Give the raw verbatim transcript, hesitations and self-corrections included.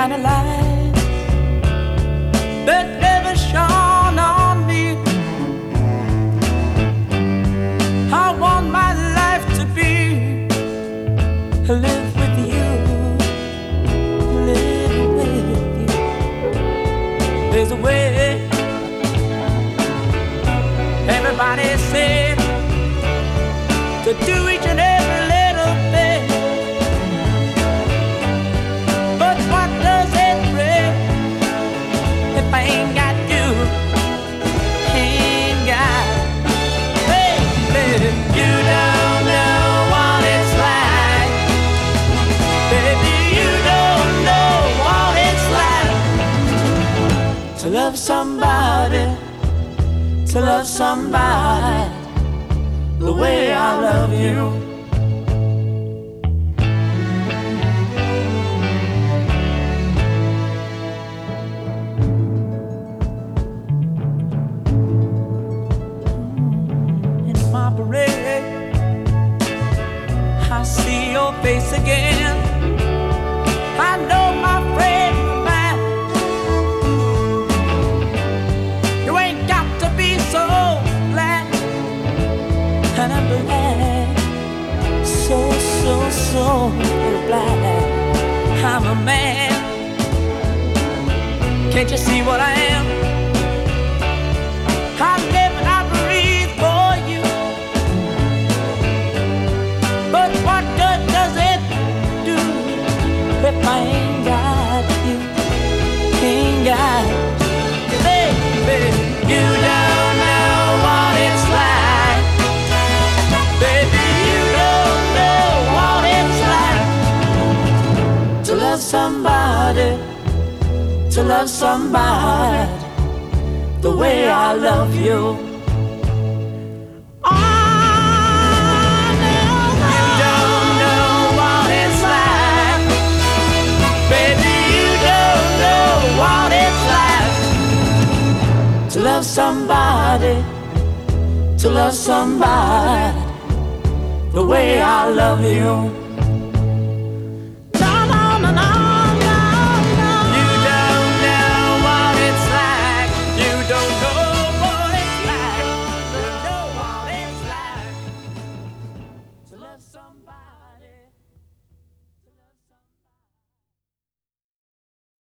kind of light that never shone on me. I want my life to be to live with you, live with you. There's a way. Everybody said to do each and every little thing, but what does it bring if I ain't got you? Ain't got, baby, you don't know what it's like. Baby, you don't know what it's like to love somebody, to love somebody the way I love you. In my parade, I see your face again. I know my friend of mine. You ain't got to be so black, and I'm black, so, so, so black. I'm a man. Can't you see what I am? I live and I breathe for you. But what good does it do if I ain't got you? Ain't got you, baby. You don't know what it's like. Baby, you don't know what it's like to love somebody, to love somebody the way I love you. Oh, no, you don't know what it's like. Baby, you don't know what it's like to love somebody, to love somebody the way I love you.